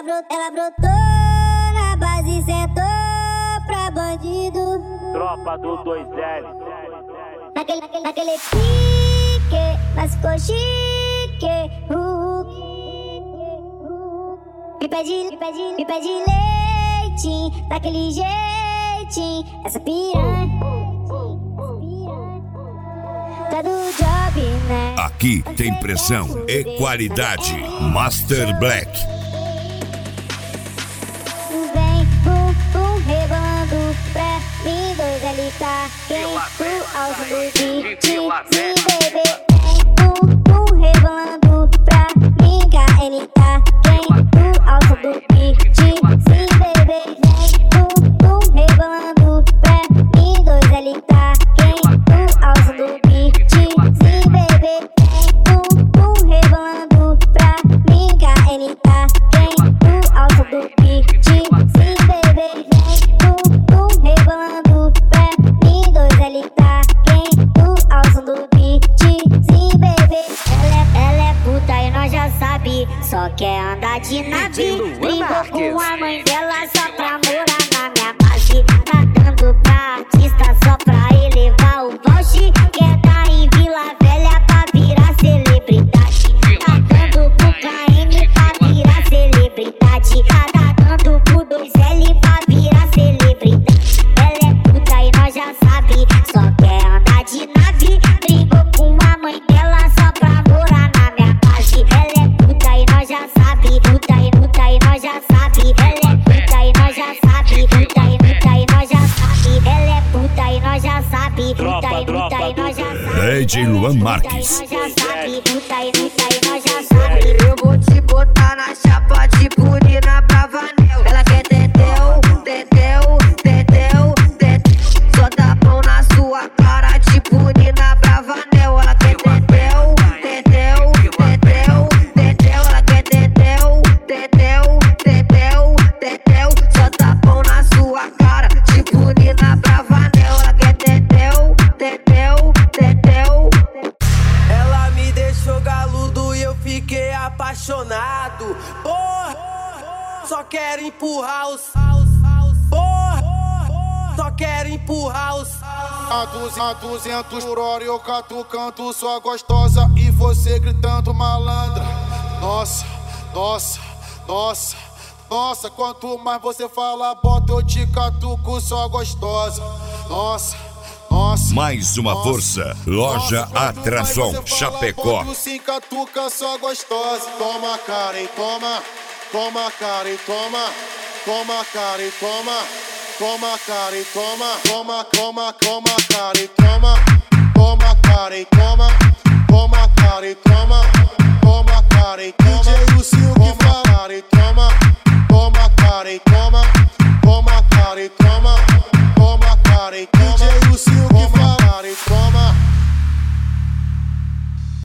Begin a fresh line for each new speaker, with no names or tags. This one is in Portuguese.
ela brotou na base e sentou pra bandido.
Tropa do 2L.
Naquele pique, mas ficou chique. Me pede leitinho, daquele jeitinho. Essa piranha tá do job, né?
Aqui tem pressão e qualidade. Master Black.
Vem, rebolando pra mim, 2L tá quente, ao som do beat, sim, bebê. Vem, rebolando pra mim, KN tá quente, ao som do beat, sim, bebê. Vem, rebolando pra mim, 2L tá quente, ao som do beat, sim, bebê. Vem, rebolando pra mim, KN tá quente, ao som do beat, sim, bebê. Vem, rebolando pra mim, 2L tá quente, ao som do beat, sim, bebê. Ela é puta e nós já sabe, só quer andar de nave. Brigou com a mãe dela só pra morar na minha base. Tá dando pra artista só pra elevar o voucher. Quer tá em Vila Velha pra virar celebridade. Tá dando pro KM pra virar celebridade. Tá dando pro 2L pra virar celebridade. Ela é puta e nós já sabe, só quer andar de nave. Brigou com a mãe dela só pra morar na minha base. Ela é puta e nós já sabe, puta e nós já sabe. Ela é puta e nós já sabe, puta e nós já sabe. Ela é puta e nós já sabe, puta e nós já sabe.
DJ Luan Marques.
Puta e nós já sabe, puta e nós já sabe.
Eu vou te botar na chapa de Nina Bravanel. Ela quer tetel, tetel, tetel, tetel. Só dá pão na sua cara tipo Nina Bravanel. Ela quer tetel, tetel, tetel, tetel. Ela quer tetel, tetel, tetel, tetel. Só dá pão na sua cara tipo Nina Bravanel. Ela quer tetel, tetel, tetel.
Ela me deixou galudo e eu fiquei apaixonado. Porra, só quero empurrar os. Porra, só quero empurrar os.
A 200 por hora eu catucando sua gostosa e você gritando malandra. Nossa, nossa, nossa, nossa. Quanto mais você fala, bota eu te catuco sua gostosa. Nossa, nossa.
Mais uma força. Loja Atração Chapecó.
Tu se catuca sua gostosa. Toma cara e toma. Toma cara e toma. Toma cara e toma. Toma cara e toma. Toma cara e toma. Toma cara e toma. Toma cara e toma.